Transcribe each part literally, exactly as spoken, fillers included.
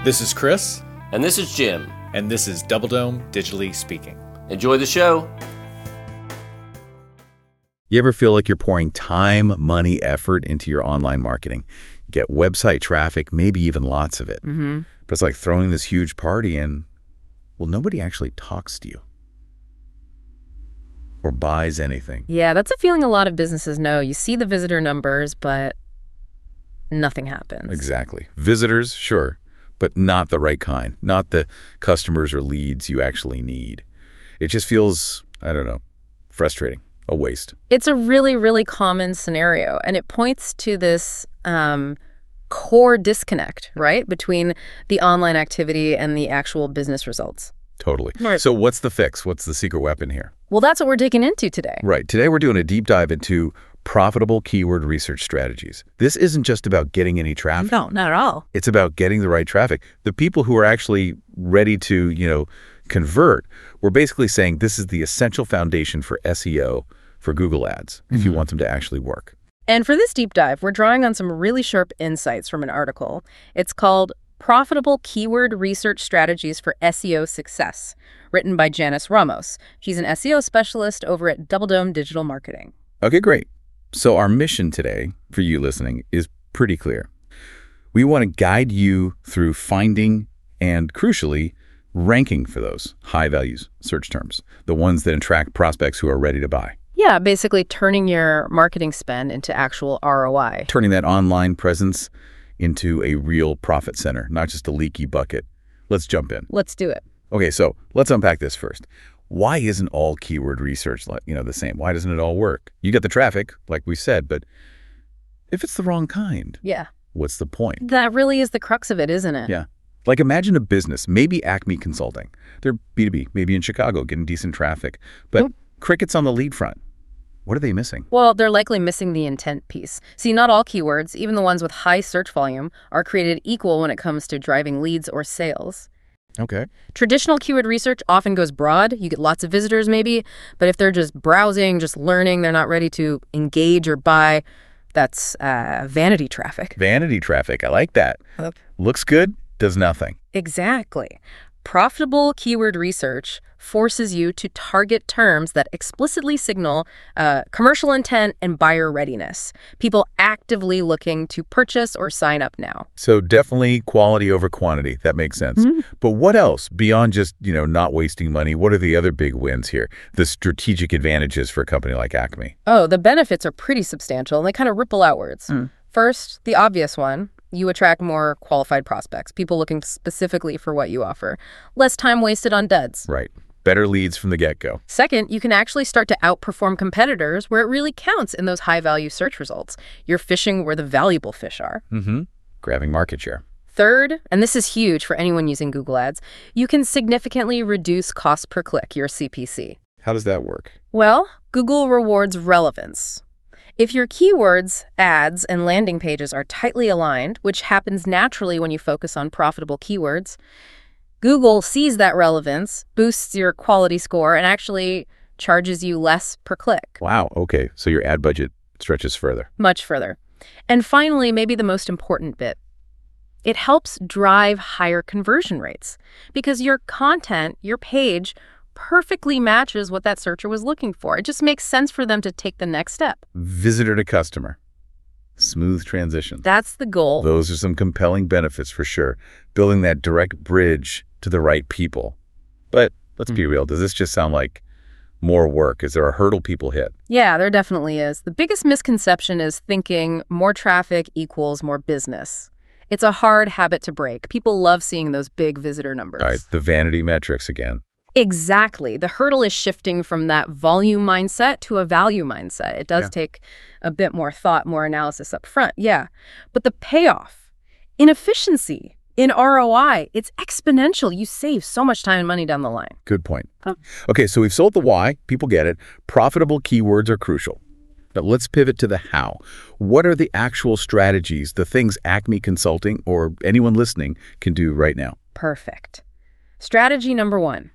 This is Chris. And this is Jim. And this is Double Dome Digitally Speaking. Enjoy the show. You ever feel like you're pouring time, money, effort into your online marketing? You get website traffic, maybe even lots of it. Mm-hmm. But it's like throwing this huge party and, well, nobody actually talks to you or buys anything. Yeah, that's a feeling a lot of businesses know. You see the visitor numbers, but nothing happens. Exactly. Visitors, sure, but not the right kind, not the customers or leads you actually need. It just feels, I don't know, frustrating, a waste. It's a really, really common scenario, and it points to this um, core disconnect, right, between the online activity and the actual business results. Totally. Right. So what's the fix? What's the secret weapon here? Well, that's what we're digging into today. Right. Today we're doing a deep dive into profitable keyword research strategies. This isn't just about getting any traffic. No, not at all. It's about getting the right traffic. The people who are actually ready to, you know, convert, we're basically saying this is the essential foundation for S E O for Google Ads if Mm-hmm. you want them to actually work. And for this deep dive, we're drawing on some really sharp insights from an article. It's called Profitable Keyword Research Strategies for S E O Success, written by Janice Ramos. She's an S E O specialist over at Double Dome Digital Marketing. Okay, great. So our mission today for you listening is pretty clear. We want to guide you through finding and, crucially, ranking for those high values search terms, the ones that attract prospects who are ready to buy. Yeah, basically turning your marketing spend into actual R O I. Turning that online presence into a real profit center, not just a leaky bucket. Let's jump in. Let's do it. Okay, so let's unpack this first. Why isn't all keyword research like, you know, the same? Why doesn't it all work? You get the traffic, like we said, but if it's the wrong kind, Yeah. what's the point? That really is the crux of it, isn't it? Yeah. Like imagine a business, maybe Acme Consulting. They're B two B, maybe in Chicago, getting decent traffic, but Yep. crickets on the lead front. What are they missing? Well, they're likely missing the intent piece. See, not all keywords, even the ones with high search volume, are created equal when it comes to driving leads or sales. Okay. Traditional keyword research often goes broad. You get lots of visitors maybe, but if they're just browsing, just learning, they're not ready to engage or buy, that's uh, vanity traffic. Vanity traffic. I like that. Yep. Looks good, does nothing. Exactly. Profitable keyword research forces you to target terms that explicitly signal uh, commercial intent and buyer readiness. People actively looking to purchase or sign up now. So definitely quality over quantity. That makes sense. Mm-hmm. But what else beyond just, you know, not wasting money? What are the other big wins here? The strategic advantages for a company like Acme. Oh, the benefits are pretty substantial and they kind of ripple outwards. Mm. First, the obvious one. You attract more qualified prospects, people looking specifically for what you offer. Less time wasted on duds. Right. Better leads from the get-go. Second, you can actually start to outperform competitors where it really counts in those high-value search results. You're fishing where the valuable fish are. Mm-hmm. Grabbing market share. Third, and this is huge for anyone using Google Ads, you can significantly reduce cost per click, your C P C. How does that work? Well, Google rewards relevance. If your keywords, ads, and landing pages are tightly aligned, which happens naturally when you focus on profitable keywords, Google sees that relevance, boosts your quality score, and actually charges you less per click. Wow. Okay. So your ad budget stretches further. Much further. And finally, maybe the most important bit, it helps drive higher conversion rates because your content, your page, perfectly matches what that searcher was looking for. It just makes sense for them to take the next step. Visitor to customer. Smooth transition. That's the goal. Those are some compelling benefits for sure. Building that direct bridge to the right people. But let's be real. Does this just sound like more work? Is there a hurdle people hit? Yeah, there definitely is. The biggest misconception is thinking more traffic equals more business. It's a hard habit to break. People love seeing those big visitor numbers. All right. The vanity metrics again. Exactly. The hurdle is shifting from that volume mindset to a value mindset. It does Yeah. take a bit more thought, more analysis up front. Yeah. But the payoff in efficiency, in R O I, it's exponential. You save so much time and money down the line. Good point. Huh. Okay, so we've sold the why. People get it. Profitable keywords are crucial. But let's pivot to the how. What are the actual strategies, the things Acme Consulting or anyone listening can do right now? Perfect. Strategy number one.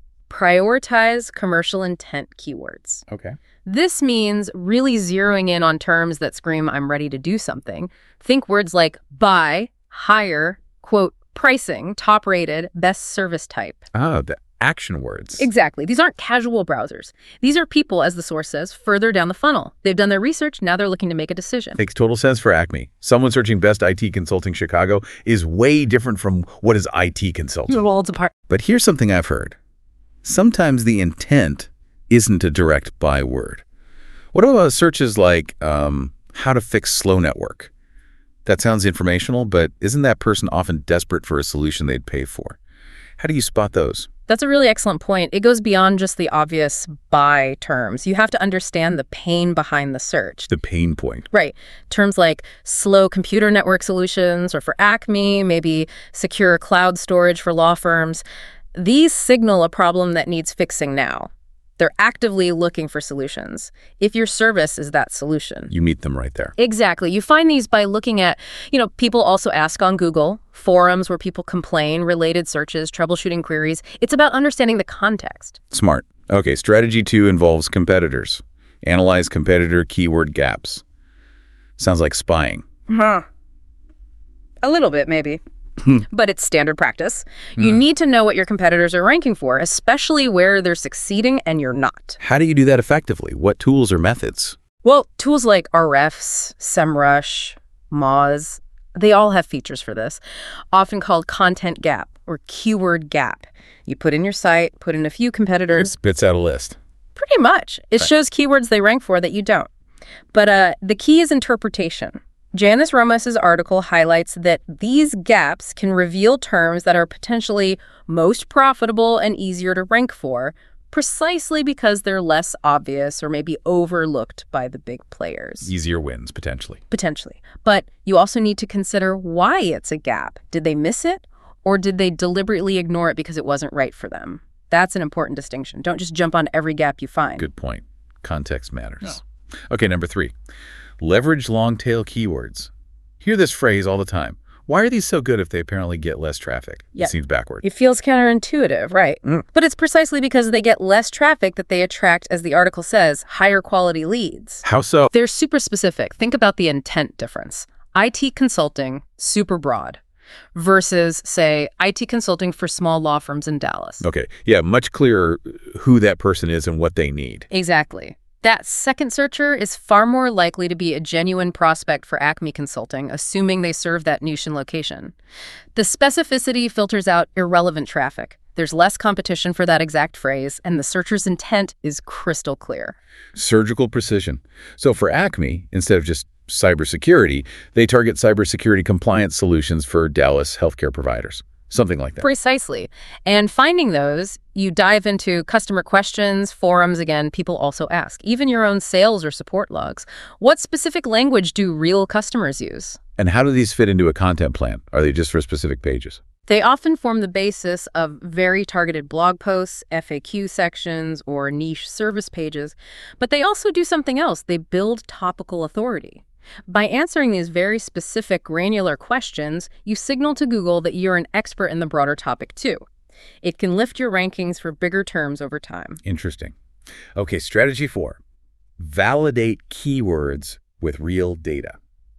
Prioritize commercial intent keywords. Okay. This means really zeroing in on terms that scream, I'm ready to do something. Think words like buy, hire, quote, pricing, top rated, best service type. Ah, the action words. Exactly. These aren't casual browsers. These are people, as the source says, further down the funnel. They've done their research. Now they're looking to make a decision. Makes total sense for Acme. Someone searching best I T consulting Chicago is way different from what is I T consulting. Worlds apart. But here's something I've heard. Sometimes the intent isn't a direct buy word. What about searches like um, how to fix slow network? That sounds informational, but isn't that person often desperate for a solution they'd pay for? How do you spot those? That's a really excellent point. It goes beyond just the obvious buy terms. You have to understand the pain behind the search. The pain point. Right. Terms like slow computer network solutions, or for Acme, maybe secure cloud storage for law firms. These signal a problem that needs fixing now. They're actively looking for solutions. If your service is that solution. You meet them right there. Exactly. You find these by looking at, you know, people also ask on Google, forums where people complain, related searches, troubleshooting queries. It's about understanding the context. Smart. Okay, strategy two involves competitors. Analyze competitor keyword gaps. Sounds like spying. Huh. A little bit, maybe. But it's standard practice. You need to know what your competitors are ranking for, especially where they're succeeding and you're not. How do you do that effectively? What tools or methods? Well, tools like Ahrefs, SEMrush, Moz, they all have features for this, often called content gap or keyword gap. You put in your site, put in a few competitors. It spits out a list. Pretty much. It Right. shows keywords they rank for that you don't. But uh, the key is interpretation. Janice Romas's article highlights that these gaps can reveal terms that are potentially most profitable and easier to rank for, precisely because they're less obvious or maybe overlooked by the big players. Easier wins, potentially. Potentially. But you also need to consider why it's a gap. Did they miss it, or did they deliberately ignore it because it wasn't right for them? That's an important distinction. Don't just jump on every gap you find. Good point. Context matters. Okay, number three. Leverage long-tail keywords. Hear this phrase all the time. Why are these so good if they apparently get less traffic? Yeah. It seems backward. It feels counterintuitive, right? Mm. But it's precisely because they get less traffic that they attract, as the article says, higher quality leads. How so? They're super specific. Think about the intent difference. I T consulting, super broad, versus, say, I T consulting for small law firms in Dallas. Okay, yeah, much clearer who that person is and what they need. Exactly. That second searcher is far more likely to be a genuine prospect for Acme Consulting, assuming they serve that niche and location. The specificity filters out irrelevant traffic. There's less competition for that exact phrase, and the searcher's intent is crystal clear. Surgical precision. So for Acme, instead of just cybersecurity, they target cybersecurity compliance solutions for Dallas healthcare providers. Something like that. Precisely. And finding those, you dive into customer questions, forums. Again, people also ask, even your own sales or support logs. What specific language do real customers use? And how do these fit into a content plan? Are they just for specific pages? They often form the basis of very targeted blog posts, F A Q sections, or niche service pages. But they also do something else. They build topical authority. By answering these very specific, granular questions, you signal to Google that you're an expert in the broader topic, too. It can lift your rankings for bigger terms over time. Interesting. Okay, strategy four. Validate keywords with real data.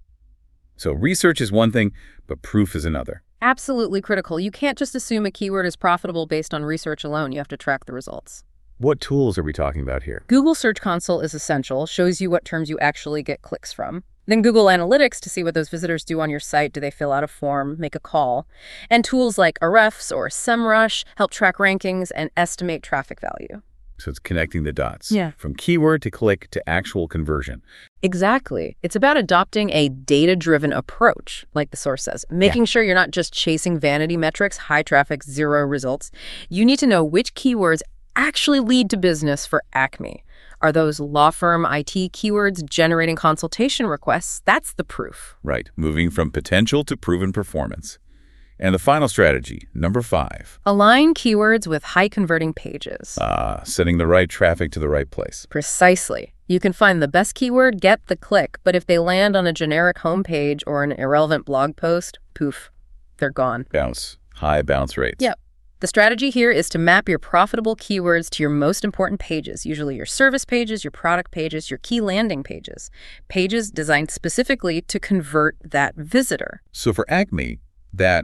So research is one thing, but proof is another. Absolutely critical. You can't just assume a keyword is profitable based on research alone. You have to track the results. What tools are we talking about here? Google Search Console is essential, shows you what terms you actually get clicks from. Then Google Analytics to see what those visitors do on your site. Do they fill out a form, make a call? And tools like Ahrefs or SEMrush help track rankings and estimate traffic value. So it's connecting the dots. Yeah. From keyword to click to actual conversion. Exactly. It's about adopting a data-driven approach, like the source says, making sure you're not just chasing vanity metrics, high traffic, zero results. You need to know which keywords actually lead to business for Acme. Are those law firm I T keywords generating consultation requests? That's the proof. Right. Moving from potential to proven performance. And the final strategy, number five. Align keywords with high-converting pages. Ah, sending the right traffic to the right place. Precisely. You can find the best keyword, get the click, but if they land on a generic homepage or an irrelevant blog post, poof, they're gone. Bounce. High bounce rates. Yep. The strategy here is to map your profitable keywords to your most important pages, usually your service pages, your product pages, your key landing pages, pages designed specifically to convert that visitor. So for Acme, that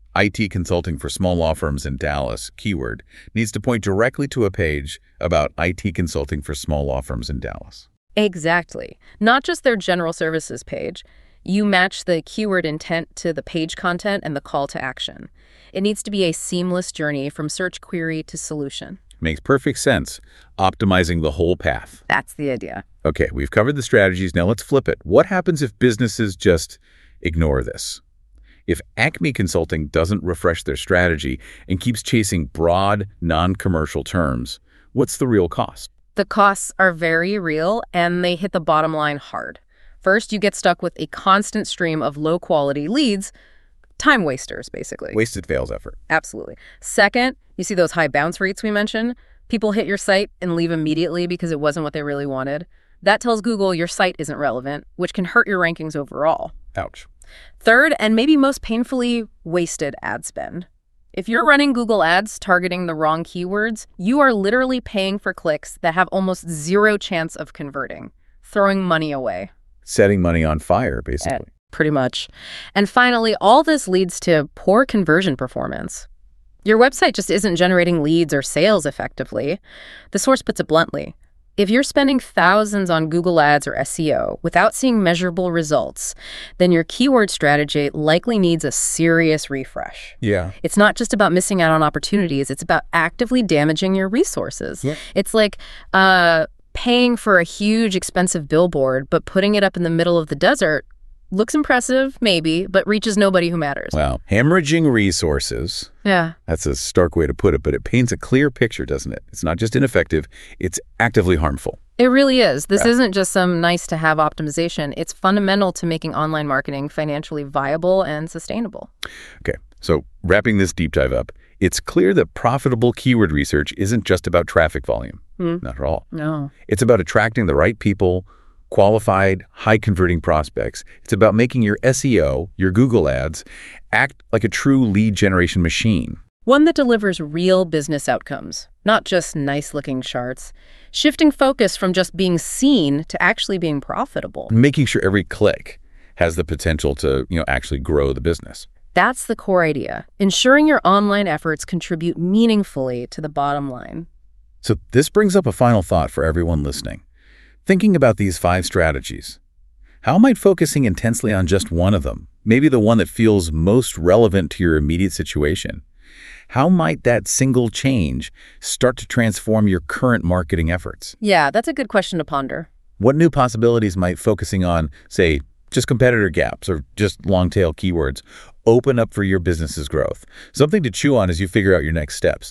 I T consulting for small law firms in Dallas keyword needs to point directly to a page about I T consulting for small law firms in Dallas. Exactly. Not just their general services page. You match the keyword intent to the page content and the call to action. It needs to be a seamless journey from search query to solution. Makes perfect sense. Optimizing the whole path. That's the idea. Okay, we've covered the strategies. Now let's flip it. What happens if businesses just ignore this? If Acme Consulting doesn't refresh their strategy and keeps chasing broad, non-commercial terms, what's the real cost? The costs are very real, and they hit the bottom line hard. First, you get stuck with a constant stream of low-quality leads, time wasters, basically. Wasted fails effort. Absolutely. Second, you see those high bounce rates we mentioned? People hit your site and leave immediately because it wasn't what they really wanted. That tells Google your site isn't relevant, which can hurt your rankings overall. Ouch. Third, and maybe most painfully, wasted ad spend. If you're running Google Ads targeting the wrong keywords, you are literally paying for clicks that have almost zero chance of converting, throwing money away. Setting money on fire, basically. Uh, pretty much. And finally, all this leads to poor conversion performance. Your website just isn't generating leads or sales effectively. The source puts it bluntly. If you're spending thousands on Google Ads or S E O without seeing measurable results, then your keyword strategy likely needs a serious refresh. Yeah. It's not just about missing out on opportunities. It's about actively damaging your resources. Yeah. It's like uh, paying for a huge, expensive billboard, but putting it up in the middle of the desert looks impressive, maybe, but reaches nobody who matters. Wow. Hemorrhaging resources. Yeah. That's a stark way to put it, but it paints a clear picture, doesn't it? It's not just ineffective, it's actively harmful. It really is. This Yeah. isn't just some nice-to-have optimization. It's fundamental to making online marketing financially viable and sustainable. Okay, so wrapping this deep dive up, it's clear that profitable keyword research isn't just about traffic volume. Hmm. Not at all. No. It's about attracting the right people, qualified, high-converting prospects. It's about making your S E O, your Google Ads, act like a true lead generation machine. One that delivers real business outcomes, not just nice-looking charts. Shifting focus from just being seen to actually being profitable. Making sure every click has the potential to, you know, actually grow the business. That's the core idea. Ensuring your online efforts contribute meaningfully to the bottom line. So this brings up a final thought for everyone listening. Thinking about these five strategies, how might focusing intensely on just one of them, maybe the one that feels most relevant to your immediate situation, how might that single change start to transform your current marketing efforts? Yeah, that's a good question to ponder. What new possibilities might focusing on, say, just competitor gaps or just long-tail keywords open up for your business's growth? Something to chew on as you figure out your next steps.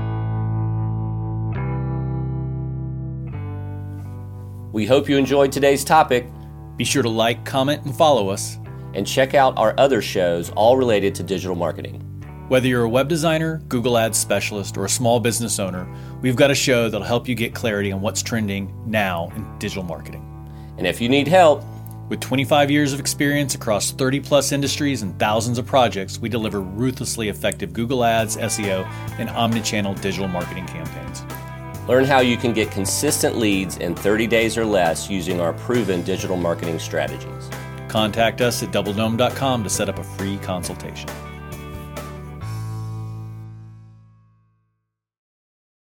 We hope you enjoyed today's topic, Be sure to like, comment, and follow us. and check out our other shows all related to digital marketing. Whether you're a web designer, Google Ads specialist, or a small business owner, we've got a show that'll help you get clarity on what's trending now in digital marketing. And if you need help, With twenty-five years of experience across thirty plus industries and thousands of projects, we deliver ruthlessly effective Google Ads, S E O, and omnichannel digital marketing campaigns. learn how you can get consistent leads in thirty days or less using our proven digital marketing strategies. Contact us at double dome dot com to set up a free consultation.